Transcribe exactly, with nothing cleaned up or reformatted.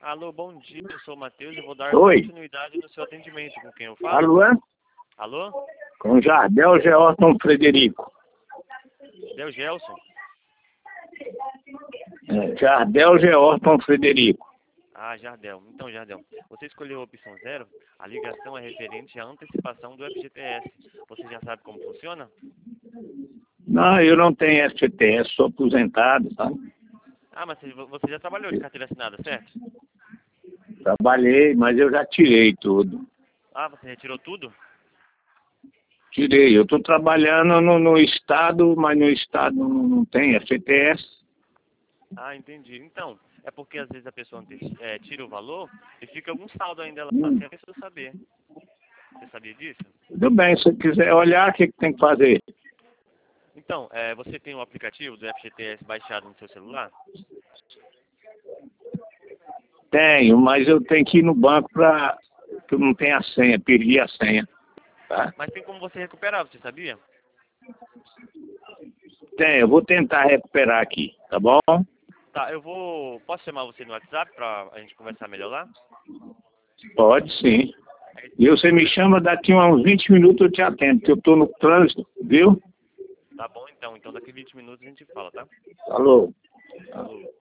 Alô, bom dia, eu sou o Matheus e vou dar Oi. continuidade no seu atendimento. Com quem eu falo? Alô, é? Alô? Com Jardel Georton Frederico. Deu Gelson? É, Jardel Georton Frederico. Ah, Jardel. Então, Jardel, você escolheu a opção zero, a ligação é referente à antecipação do F G T S. Você já sabe como funciona? Não, eu não tenho F G T S, sou aposentado, tá? Ah, mas você você já trabalhou de carteira assinada, certo? Trabalhei, mas eu já tirei tudo. Ah, você retirou tudo? Tirei. Eu estou trabalhando no, no estado, mas no estado não, não tem F G T S. Ah, entendi. Então, é porque às vezes a pessoa ante- é, tira o valor e fica algum saldo ainda lá Hum, sem a pessoa saber. Você sabia disso? tudo bem, se você quiser olhar, o que, que tem que fazer? Então, é, você tem o aplicativo do F G T S baixado no seu celular? Tenho, mas eu tenho que ir no banco para que eu não tenho a senha, perdi a senha. Tá? Mas tem como você recuperar, você sabia? Tenho, eu vou tentar recuperar aqui, tá bom? Tá, eu vou... Posso chamar você no WhatsApp pra a gente conversar melhor lá? Pode sim. É, E você me chama daqui a uns vinte minutos eu te atendo, porque eu estou no trânsito, viu? tá bom, então. Então daqui vinte minutos a gente fala, tá? Alô? Alô?